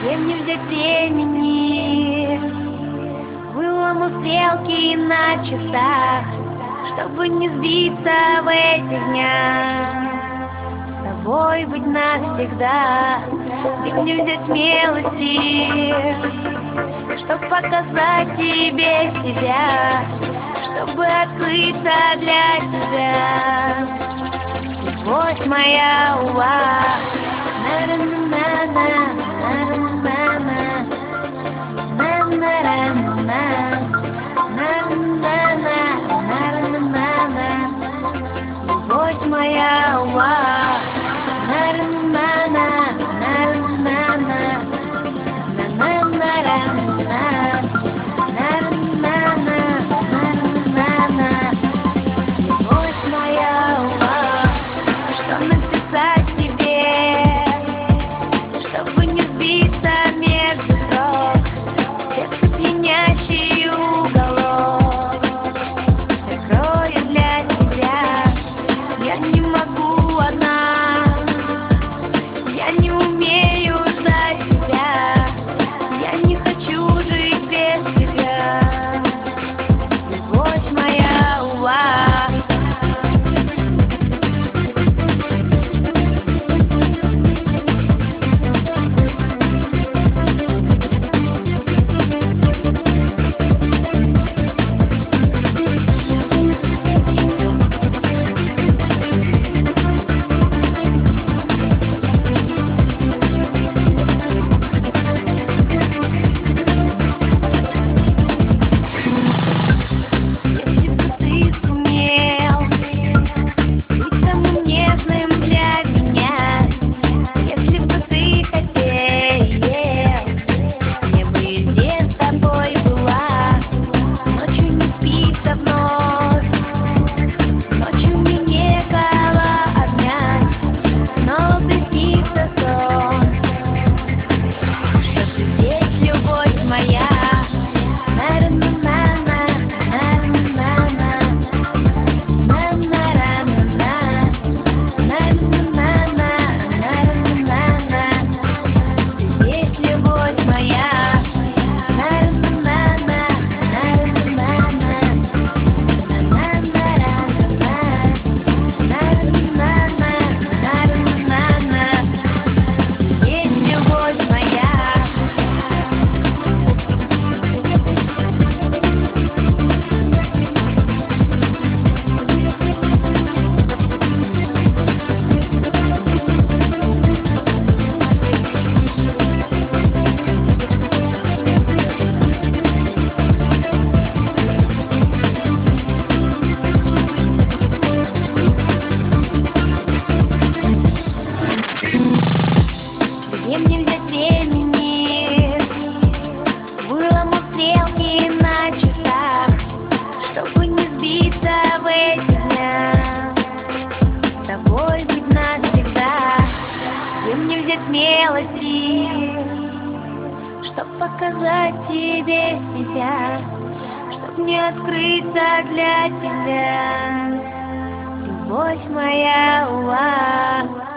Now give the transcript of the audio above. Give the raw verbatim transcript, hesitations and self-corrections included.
Где мне взять времени, вылому стрелки на часах, чтобы не сбиться в этих днях, с тобой быть навсегда. Где мне взять смелости, чтоб показать тебе себя, чтобы открыться для тебя, любовь моя, уа. Любовь моя, уа. Любовь моя, уа. Что написать тебе, чтобы не сбиться между строк? Сердце пьянящий уголок закрою для тебя. Я не могу одна, я не умею ждать тебя, я не хочу жить без тебя. Любовь моя, уа. Где мне взять времени, вылому стрелки на часах, чтобы не сбиться в этих днях, с тобой быть навсегда. Где мне взять смелости, чтоб показать тебе себя, чтоб не открыться для тебя, любовь моя, уа.